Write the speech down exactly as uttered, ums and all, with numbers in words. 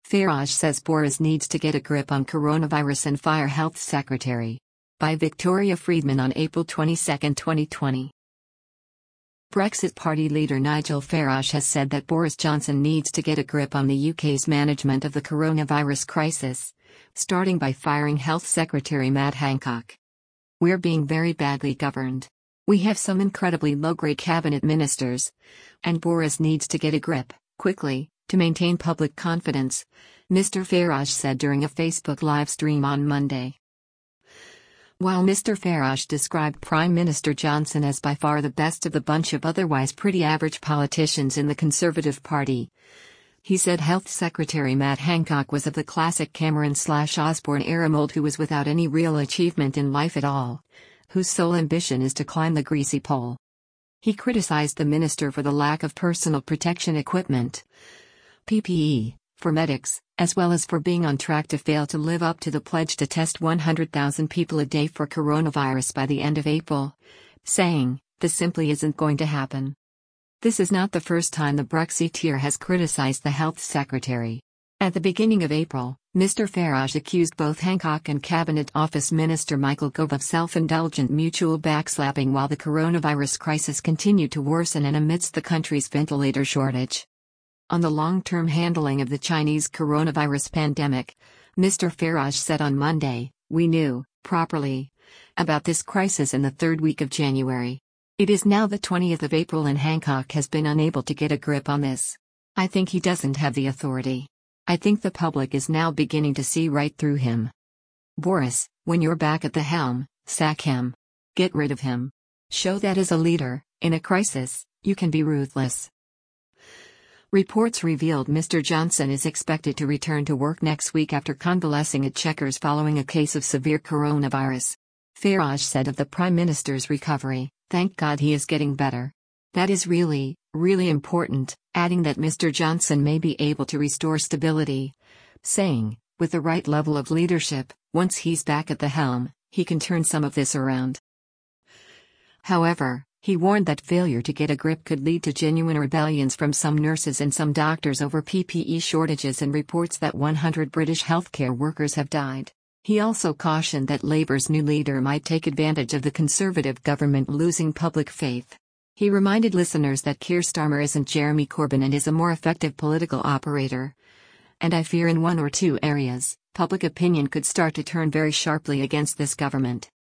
Farage says Boris needs to get a grip on coronavirus and fire health secretary. By Victoria Friedman on April twenty-second, twenty twenty. Brexit Party leader Nigel Farage has said that Boris Johnson needs to get a grip on the U K's management of the coronavirus crisis, starting by firing Health Secretary Matt Hancock. "We're being very badly governed. We have some incredibly low-grade cabinet ministers, and Boris needs to get a grip, quickly, to maintain public confidence," Mister Farage said during a Facebook live stream on Monday. While Mister Farage described Prime Minister Johnson as by far the best of the bunch of otherwise pretty average politicians in the Conservative Party, he said Health Secretary Matt Hancock was of the classic Cameron-slash-Osborne era mold who was without any real achievement in life at all, whose sole ambition is to climb the greasy pole. He criticized the minister for the lack of personal protection equipment, P P E, for medics, as well as for being on track to fail to live up to the pledge to test one hundred thousand people a day for coronavirus by the end of April, saying, "This simply isn't going to happen." This is not the first time the Brexiteer has criticized the health secretary. At the beginning of April, Mister Farage accused both Hancock and Cabinet Office Minister Michael Gove of self-indulgent mutual backslapping while the coronavirus crisis continued to worsen and amidst the country's ventilator shortage. On the long-term handling of the Chinese coronavirus pandemic, Mister Farage said on Monday, "We knew, properly, about this crisis in the third week of January. It is now the twentieth of April and Hancock has been unable to get a grip on this. I think he doesn't have the authority. I think the public is now beginning to see right through him. Boris, when you're back at the helm, sack him. Get rid of him. Show that as a leader, in a crisis, you can be ruthless." Reports revealed Mister Johnson is expected to return to work next week after convalescing at Chequers following a case of severe coronavirus. Farage said of the Prime Minister's recovery, "Thank God he is getting better. That is really, really important," adding that Mister Johnson may be able to restore stability, saying, "With the right level of leadership, once he's back at the helm, he can turn some of this around." However, he warned that failure to get a grip could lead to genuine rebellions from some nurses and some doctors over P P E shortages and reports that one hundred British healthcare workers have died. He also cautioned that Labour's new leader might take advantage of the Conservative government losing public faith. He reminded listeners that Keir Starmer isn't Jeremy Corbyn and is a more effective political operator. "And I fear in one or two areas, public opinion could start to turn very sharply against this government."